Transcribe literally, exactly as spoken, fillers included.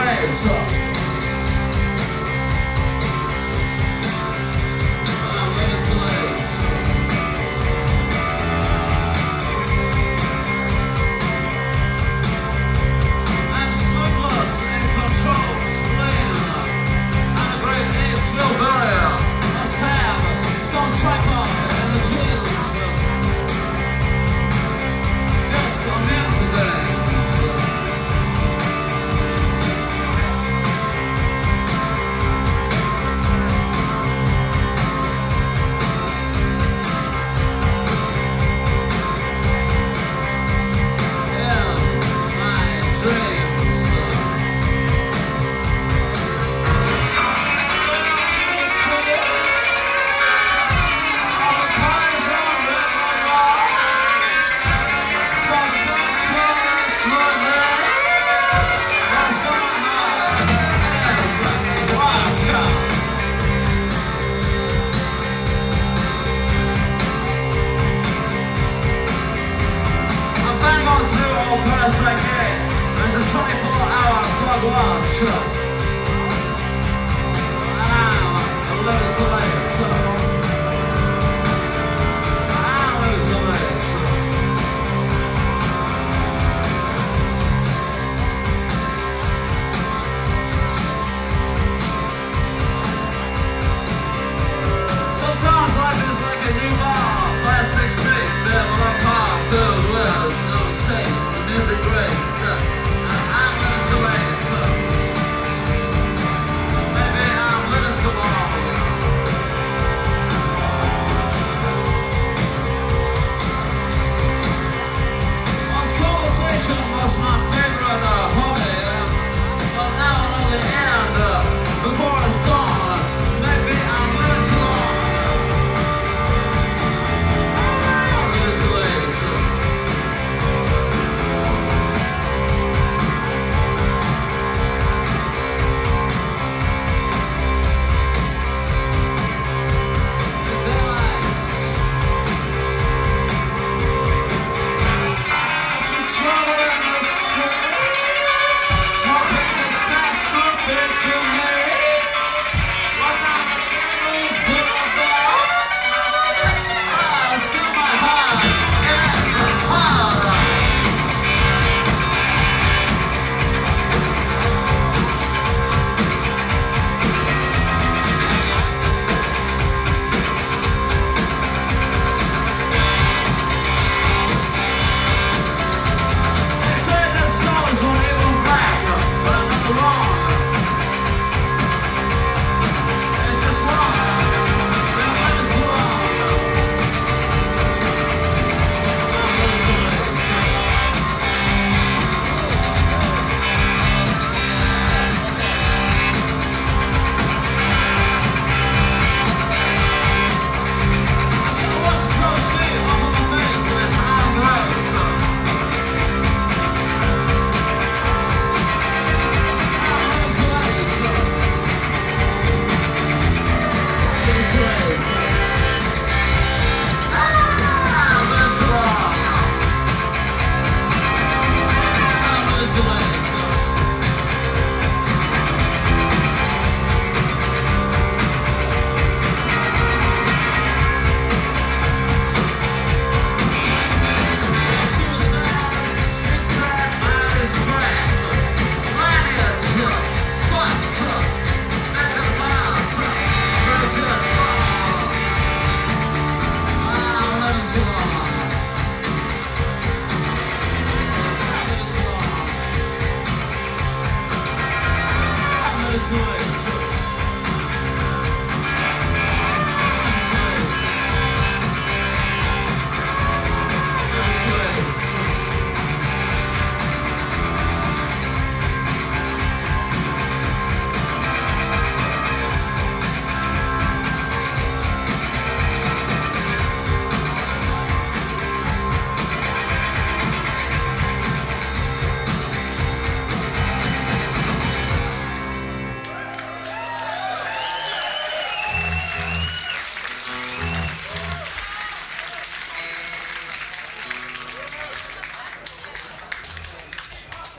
slaves. I'm living slaves. I'm sleepless in control, spleen. I'm a great ace, Phil Barrier. Must have stone tracker in the jeans. Just a man today. There's a twenty-four hour plug watch. I'm a little too late, so I'm a little too late, so sometimes life is like a new bar, plastic sheet, built with a car filled with no taste. Music grace, uh, I'm living too late, so maybe I'm living too long. Once conversation was my favorite uh, hobby, uh, but now I know the end, uh, before it's gone, uh, maybe I'm living too long. I'm living too late, so to it.